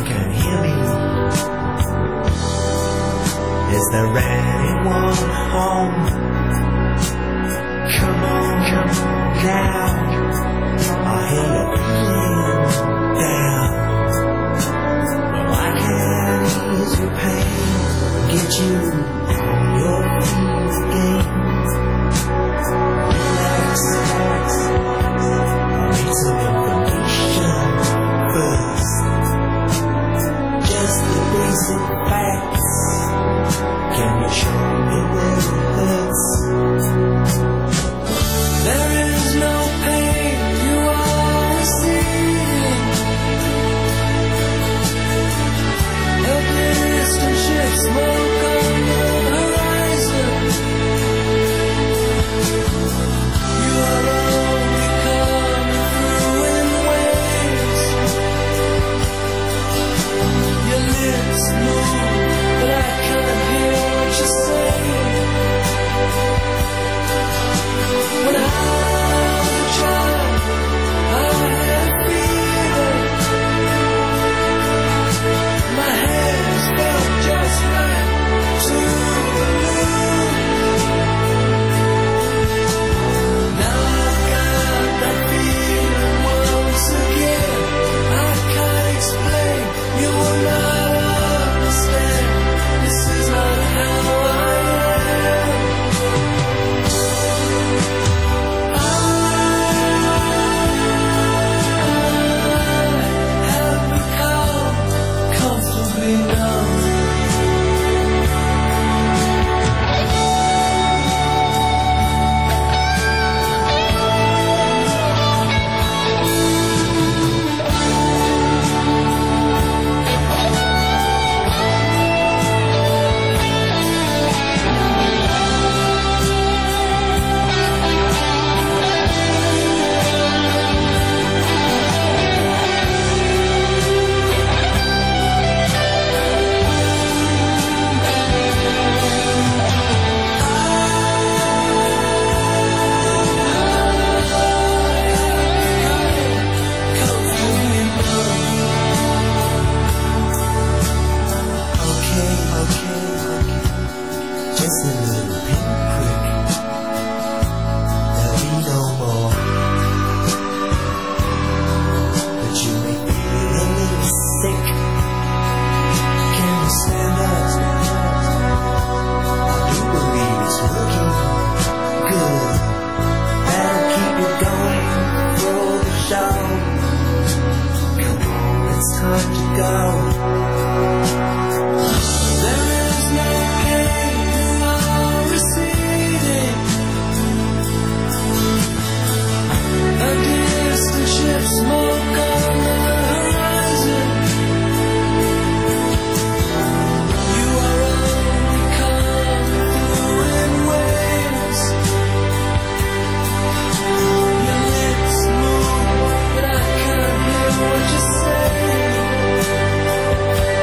can hear me. Is there anyone home? Come on now. I hear you feeling down. Well, I can ease your pain, get you on your feet again. Relax. I need some information first. Just the basic facts. Can you show me where it hurts? There is no pain you are receiving. A distant ship, smoke on the horizon. You are only coming through in waves. Your lips move, but I can't hear what you're saying. When I was a child, I had fever. My hands felt just right to the moon. Now I've got that feeling once again. I can't explain, you will not understand. This is not how I am. I have become comfortably numb. Okay. Just a little pinprick. There'll be no more. But you make me feel a little sick. Can you stand up? I do believe it's working good. That'll keep you going for the show. Come on, it's time to go. There is no pain you are receiving. A distant ship, smoke on the horizon. You are only coming through in waves. Your lips move, but I can't hear what you're saying.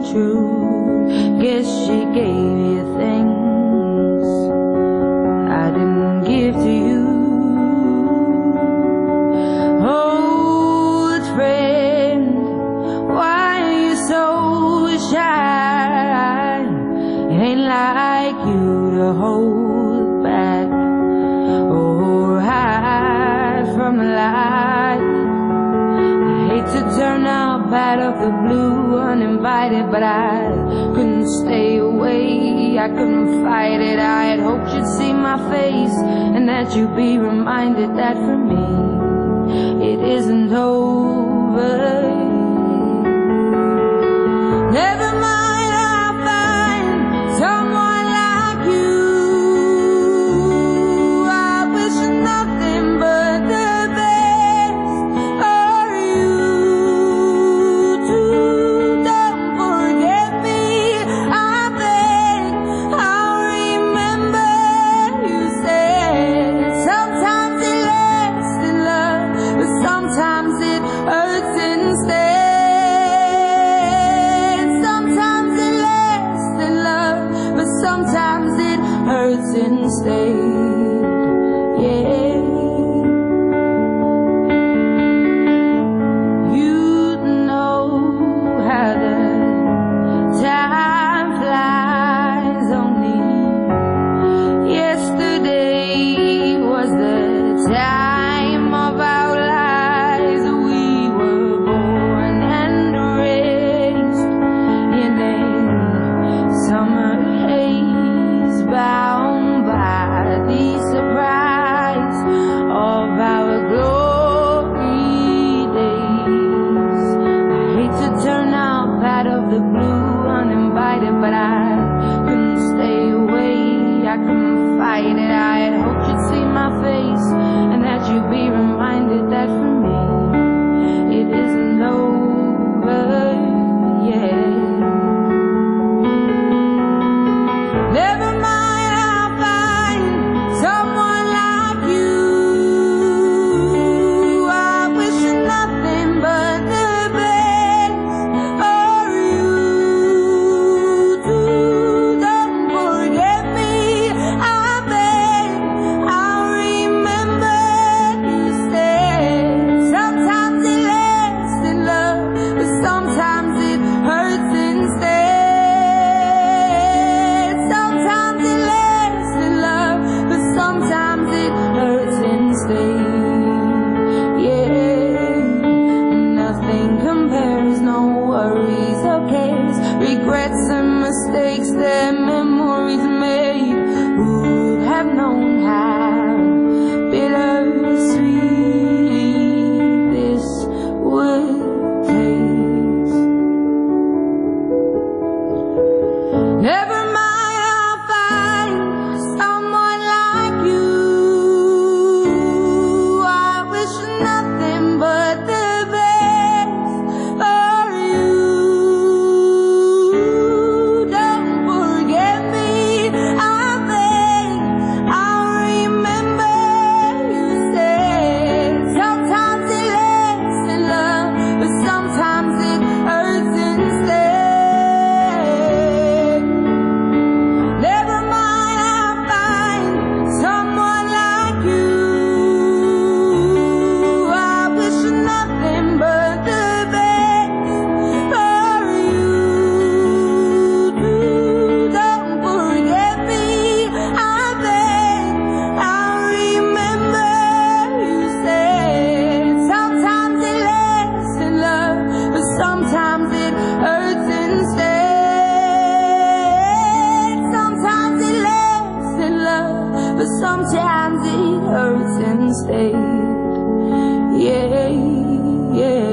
truth. Guess she gave you things I didn't give to you. Old friend, why are you so shy? It ain't like you to hold back or hide from the light. I hate to turn up out of the blue uninvited, but I couldn't stay away, I couldn't fight it. I had hoped you'd see my face and that you'd be reminded that for me it isn't over. Never mind, I'll find someone like you. I wish nothing but the best for you too. Don't forget me, I beg. I'll remember you said sometimes it lasts in love, but sometimes it hurts instead. Sometimes it hurts instead, yeah. You know how the time flies. Only yesterday was the time of our lives. We were born and raised in a summer haze, bound by the surprise of our glory days. I hate to turn up out of the blue uninvited, but I couldn't stay away, I couldn't fight it. I had hoped you'd see my face and that you'd be reminded that for me it isn't over, yeah. Never mind, I'll find someone like you. I wish nothing but the best for you too. Don't forget me, I beg. I'll remember you said sometimes it lasts in love, but sometimes it hurts instead. Sometimes it lasts in love, but sometimes it hurts instead, yeah. Nothing compares, no worries or cares, regrets and mistakes that memories made. Who would have known how bittersweet this would taste? Never mind, I'll find someone like you. I wish nothing but the best for you. Don't forget me, I beg. I'll remember you said sometimes it lasts in love, but sometimes it hurts instead. Never mind, I'll find someone like you. I wish nothing but the best for you too. Don't forget me, I beg. I'll remember you said sometimes it lasts in love, but sometimes it hurts instead. Sometimes it lasts in love, but sometimes it hurts instead, yeah, yeah.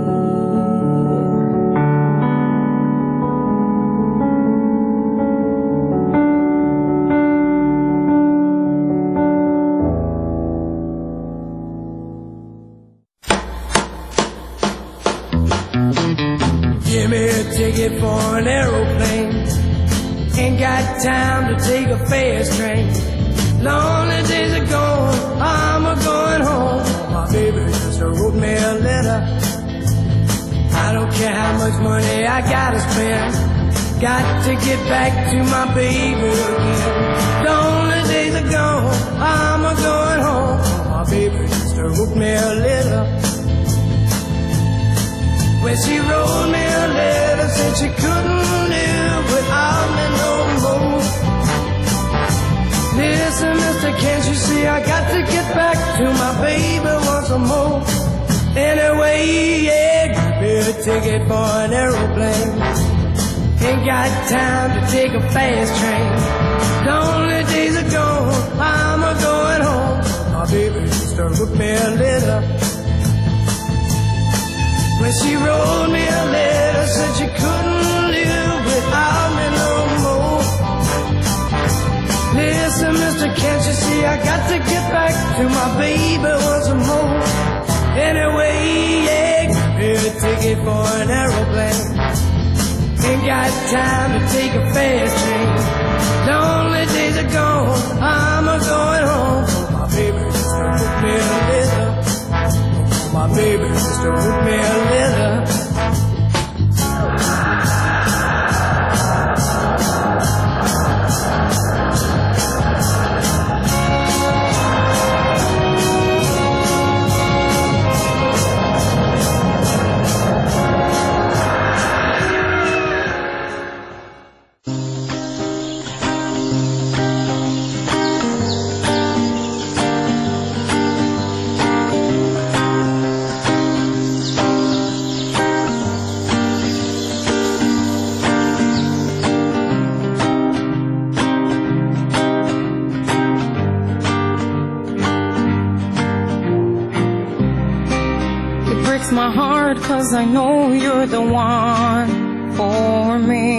Give me a ticket for an aeroplane. Ain't got time to take a fast train. Lonely days are gone, I'm a going home. My baby just wrote me a letter. I don't care how much money I gotta spend. Got to get back to my baby again. The only days are gone, I'm a-going home. My baby used to wrote me a letter. When she wrote me a letter, said she couldn't live without me no more. Listen, mister, can't you see I got to get back to my baby once more. Anyway, yeah, give me a ticket for an aeroplane. Ain't got time to take a fast train. The only days are gone, I'm a-going home. My baby used to wrote me a letter. When she wrote me a letter, said she couldn't live without me no more. Listen, mister, can't you see I got to get back to my baby once more. Anyway, yeah, give me a ticket for an aeroplane. Ain't got time to take a fast train. The only days are gone, I'm a-going home. My baby just wrote me a letter. My baby just wrote me a letter. My heart, 'cause I know you're the one for me.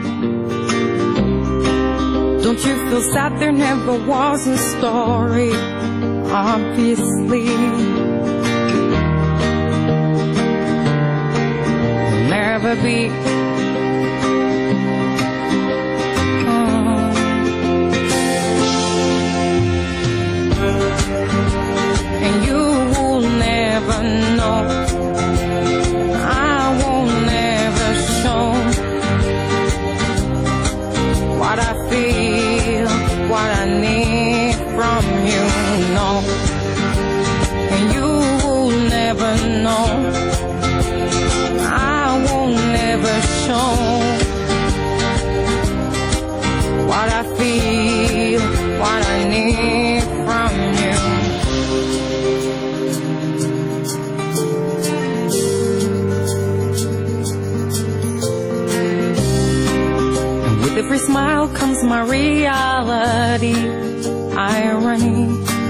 Don't you feel sad there never was a story? Obviously never be. And you will never know. What I feel, what I need from you, no. And you will never know. I will never show what I feel, what I need from you. Every smile comes my reality, irony.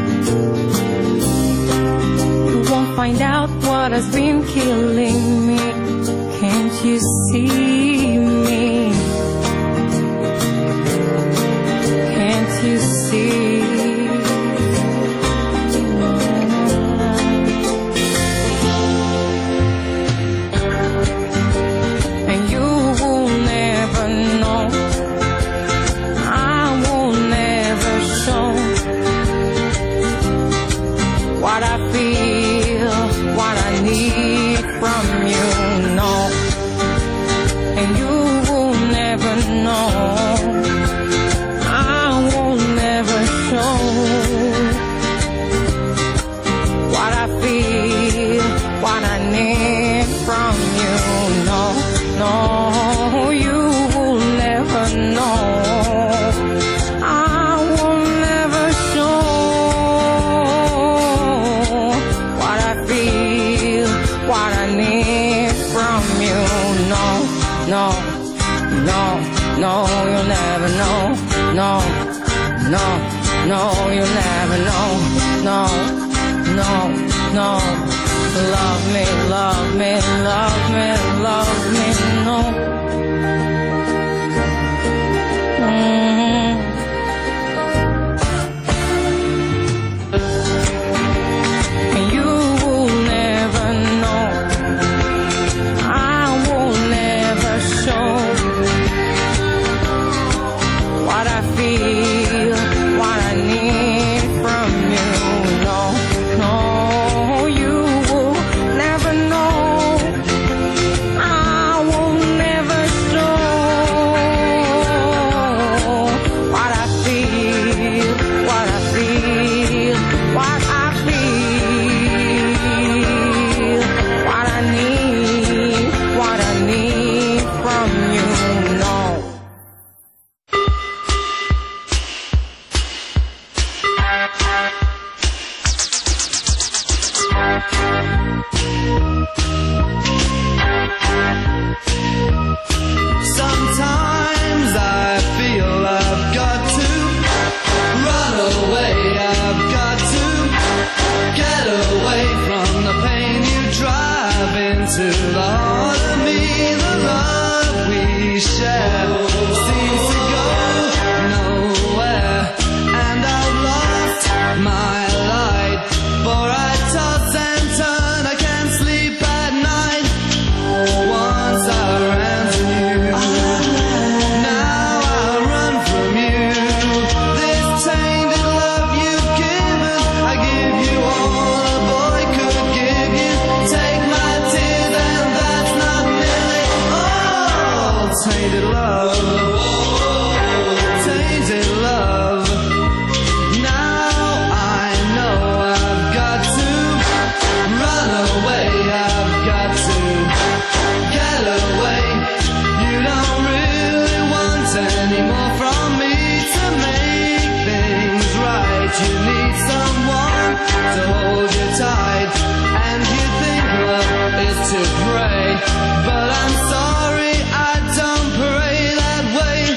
You won't find out what has been killing me. Can't you see me? Can't you see? And you will never know. What I feel, what I need from you, no. And you will never know. I will never show what I feel, what I need from you, no. No, you will never know. No, no, no, you'll never know. No, no, no, you'll never know. No, no, no. Love me, love me, love me, love me, no. And you will never know. What I feel, what I need from you, no, no, you will never know. tainted love, tainted love. Now I know I've got to run away, I've got to get away. You don't really want any more from me to make things right. You need someone to hold you tight, and you think love is to pray, but I'm sorry, I don't pray that way.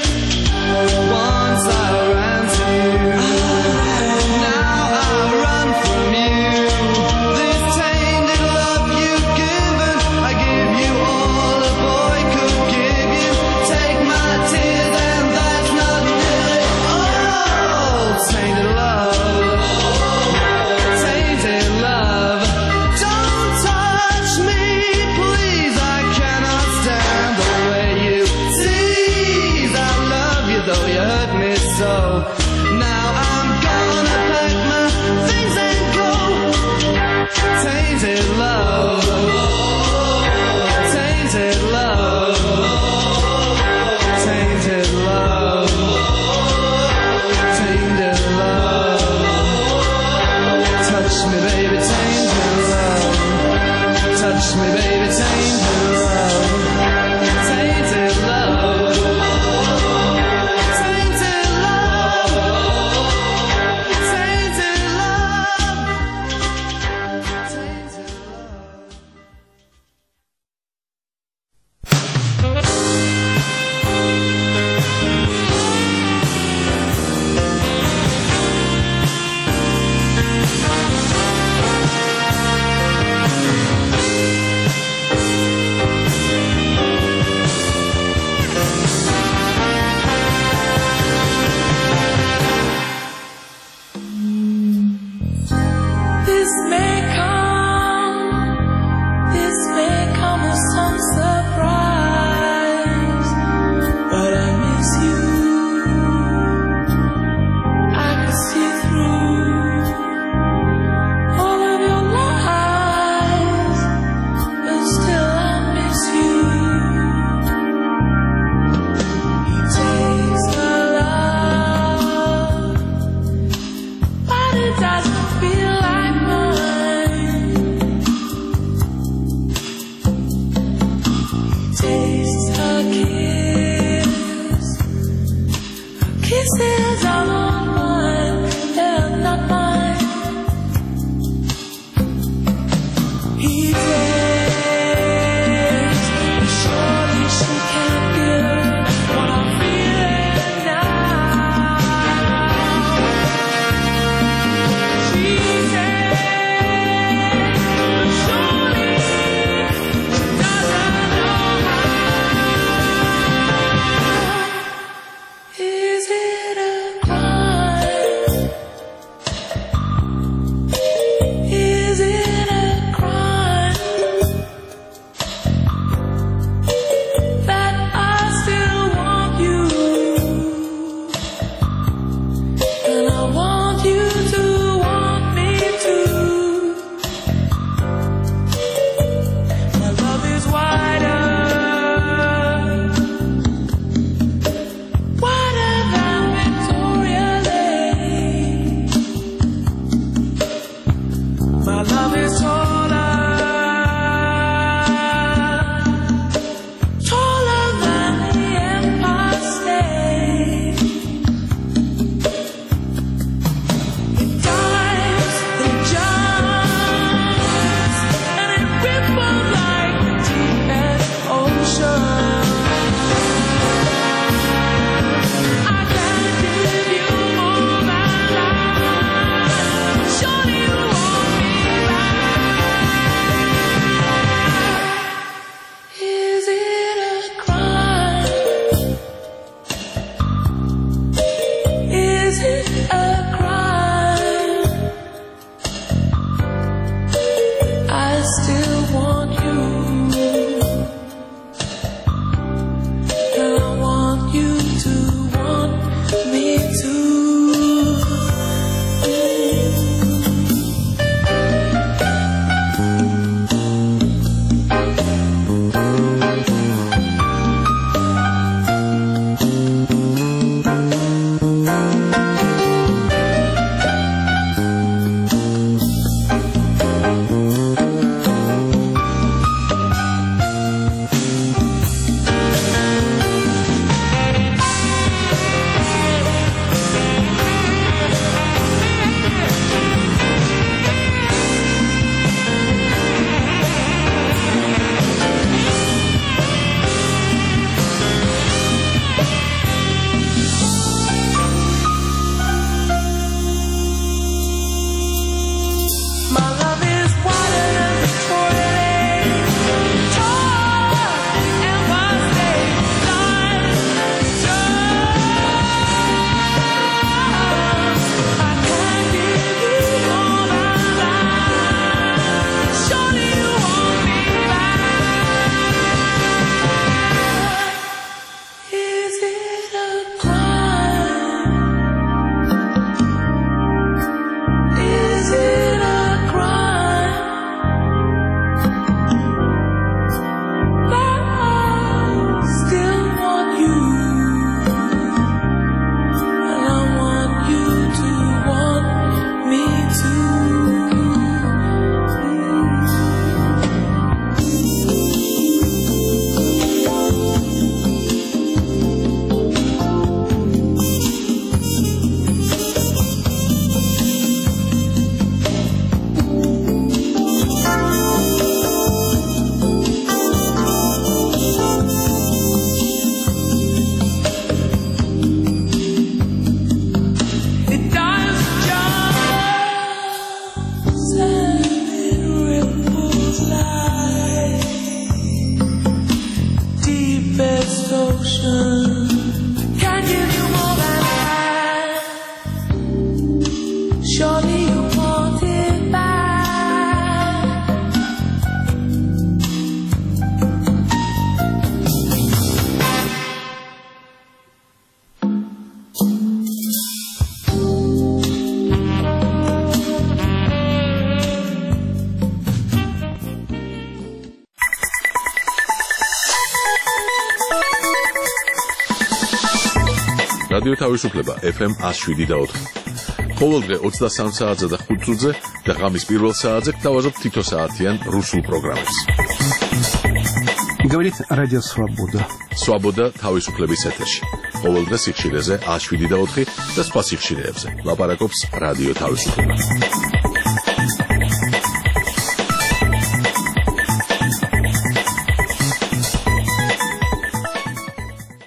რადიო თავისუფლება FM 107.4. ყოველდღე 23 საათზე და 5 წუთზე და ღამის პირველ საათზე გთავაზობ თითო საათიან რუსულ პროგრამებს. Говорит Радио Свобода. Свобода თავისუფლების ეთერში. ყოველდღე სიხშირეზე 107.4 და სხვა სიხშირეებზე. ლაპარაკობს რადიო თავისუფლება.